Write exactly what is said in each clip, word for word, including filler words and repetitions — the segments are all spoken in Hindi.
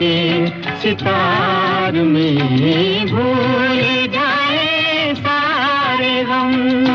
सितार में भूल जाए सारे गम।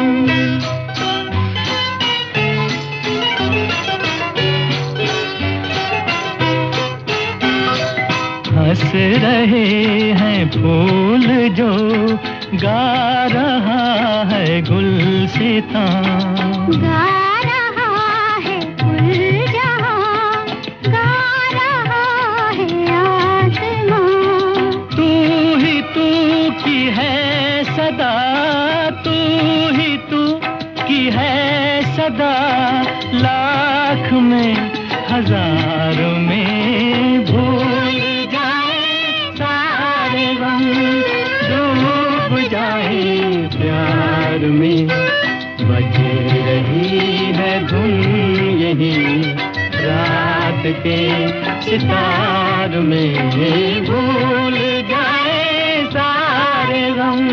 हंस रहे हैं फूल जो गा रहा है गुलसितां, गा रहा है गुल जहां, गा रहा है आसमां। तू ही तू की है सदा, तू ही तू की है सदा, लाख में हजार में भूल जाए सारे गम, डूब जाए प्यार में। बज रही है धुन यही रात के सितार में, भूल जाए सारे गम।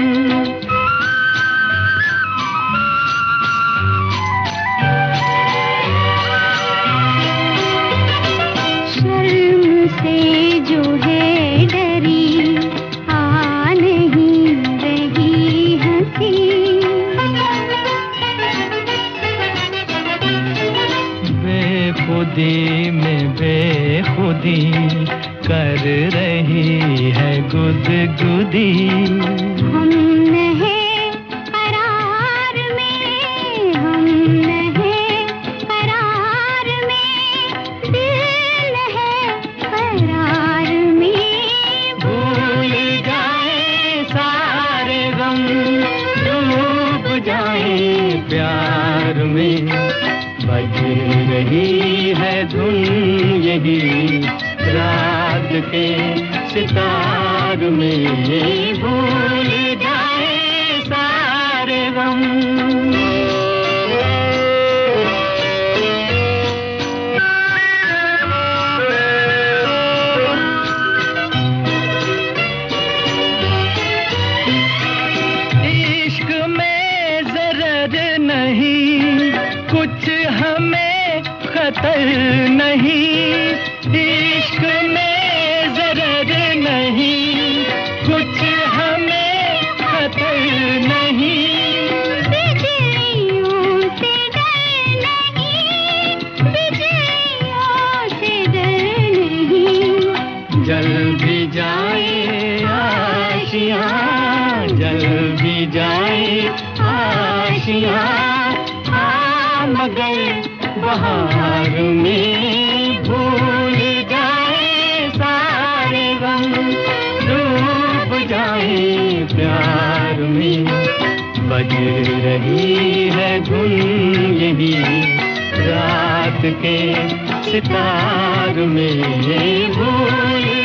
शर्म से जो है डरी आ नहीं रही हंसी, बेखुदी में बेखुदी कर रही है गुदगुदी। हम नहीं करार में, हम नहीं करार में, दिल है करार में। भूल जाए सारे गम, डूब जाए प्यार में। बज रही है धुन यही रात के सितार में, भूल जाए सारे गम। इश्क में ज़रर नहीं, कुछ हमें खतर नहीं। इश्क में ज़रर नहीं, कुछ हमें खतर नहीं। बिजलियों से डर नहीं, बिजलियों से डर नहीं। जल भी जाए आशियाँ, जल भी जाए आशियाँ, हाँ मगर बहार में भूल जाए सारे गम, डूब जाए प्यार में। बज रही है धुन यही रात के सितार में, भूल